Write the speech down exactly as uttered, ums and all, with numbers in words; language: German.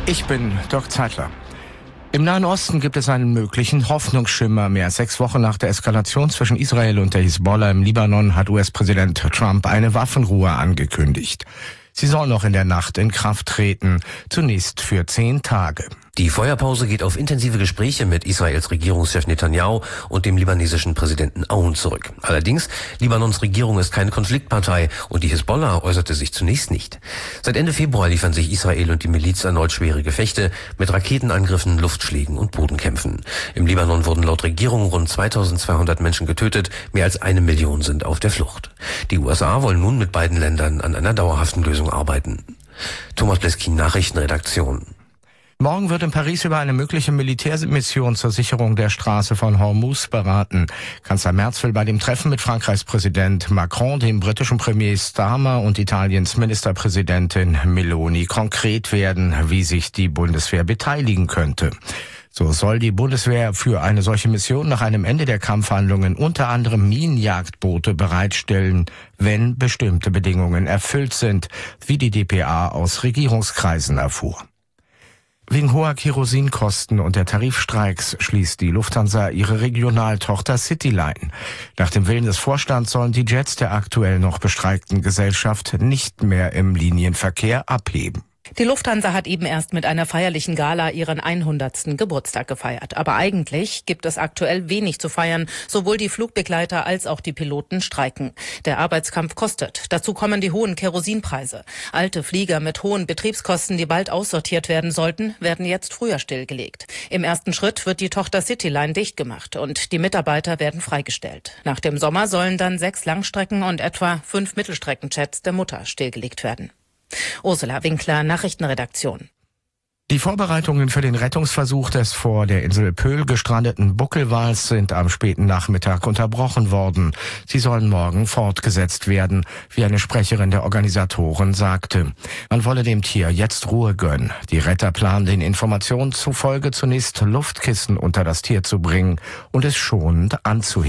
Ich bin Dirk Zeitler. Im Nahen Osten gibt es einen möglichen Hoffnungsschimmer. Mehr als sechs Wochen nach der Eskalation zwischen Israel und der Hisbollah im Libanon hat U S-Präsident Trump eine Waffenruhe angekündigt. Sie soll noch in der Nacht in Kraft treten, zunächst für zehn Tage. Die Feuerpause geht auf intensive Gespräche mit Israels Regierungschef Netanyahu und dem libanesischen Präsidenten Aoun zurück. Allerdings, Libanons Regierung ist keine Konfliktpartei und die Hisbollah äußerte sich zunächst nicht. Seit Ende Februar liefern sich Israel und die Miliz erneut schwere Gefechte mit Raketenangriffen, Luftschlägen und Bodenkämpfen. Im Libanon wurden laut Regierung rund zweitausendzweihundert Menschen getötet, mehr als eine Million sind auf der Flucht. Die U S A wollen nun mit beiden Ländern an einer dauerhaften Lösung arbeiten. Thomas Bleskin, Nachrichtenredaktion. Morgen wird in Paris über eine mögliche Militärmission zur Sicherung der Straße von Hormuz beraten. Kanzler Merz will bei dem Treffen mit Frankreichs Präsident Macron, dem britischen Premier Starmer und Italiens Ministerpräsidentin Meloni konkret werden, wie sich die Bundeswehr beteiligen könnte. So soll die Bundeswehr für eine solche Mission nach einem Ende der Kampfhandlungen unter anderem Minenjagdboote bereitstellen, wenn bestimmte Bedingungen erfüllt sind, wie die D P A aus Regierungskreisen erfuhr. Wegen hoher Kerosinkosten und der Tarifstreiks schließt die Lufthansa ihre Regionaltochter Cityline. Nach dem Willen des Vorstands sollen die Jets der aktuell noch bestreikten Gesellschaft nicht mehr im Linienverkehr abheben. Die Lufthansa hat eben erst mit einer feierlichen Gala ihren hundertsten Geburtstag gefeiert. Aber eigentlich gibt es aktuell wenig zu feiern. Sowohl die Flugbegleiter als auch die Piloten streiken. Der Arbeitskampf kostet. Dazu kommen die hohen Kerosinpreise. Alte Flieger mit hohen Betriebskosten, die bald aussortiert werden sollten, werden jetzt früher stillgelegt. Im ersten Schritt wird die Tochter Cityline dicht gemacht und die Mitarbeiter werden freigestellt. Nach dem Sommer sollen dann sechs Langstrecken- und etwa fünf Mittelstreckenjets der Mutter stillgelegt werden. Ursula Winkler, Nachrichtenredaktion. Die Vorbereitungen für den Rettungsversuch des vor der Insel Pöhl gestrandeten Buckelwals sind am späten Nachmittag unterbrochen worden. Sie sollen morgen fortgesetzt werden, wie eine Sprecherin der Organisatoren sagte. Man wolle dem Tier jetzt Ruhe gönnen. Die Retter planen den Informationen zufolge zunächst Luftkissen unter das Tier zu bringen und es schonend anzuheben.